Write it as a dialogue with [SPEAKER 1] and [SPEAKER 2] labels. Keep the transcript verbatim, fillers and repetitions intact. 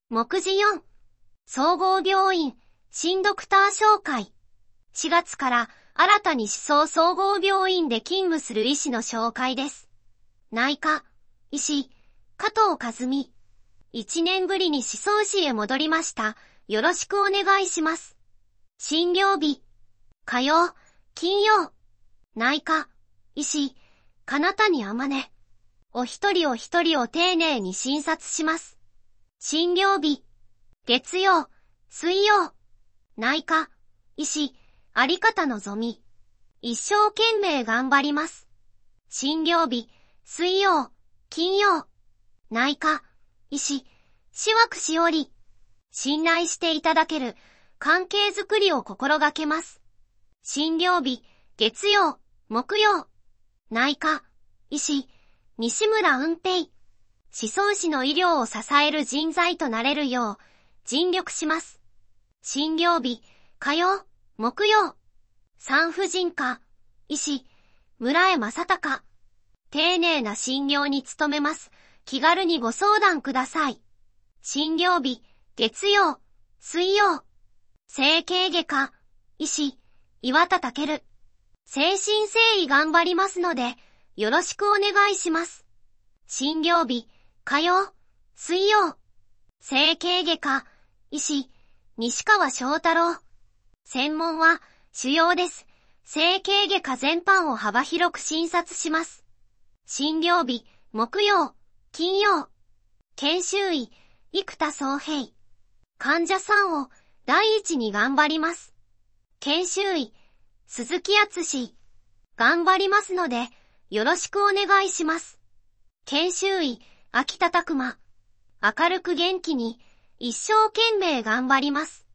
[SPEAKER 1] 目次よん。総合病院、新ドクター紹介。しがつから新たに思想総合病院で勤務する医師の紹介です。内科、医師、加藤和美。いちねんぶりに思想師へ戻りました。よろしくお願いします。診療日、火曜、金曜。内科、医師、金谷天音。お一人お一人を丁寧に診察します。診療日、月曜、水曜。内科、医師、有方のぞみ。一生懸命頑張ります。診療日、水曜、金曜。内科、医師、しわくしおり。信頼していただける関係づくりを心がけます。診療日、月曜、木曜。内科、医師、西村運平。思想師の医療を支える人材となれるよう尽力します。診療日、火曜、木曜。産婦人科、医師、村江正孝。丁寧な診療に努めます。気軽にご相談ください。診療日、月曜、水曜。整形外科、医師、岩田健。誠心誠意頑張りますので、よろしくお願いします。診療日、火曜、水曜。整形外科、医師、西川翔太郎。専門は、腫瘍です。整形外科全般を幅広く診察します。診療日、木曜、金曜。研修医、生田宗平。患者さんを第一に頑張ります。研修医、鈴木敦。頑張りますので、よろしくお願いします。研修医、秋田拓磨。明るく元気に、一生懸命頑張ります。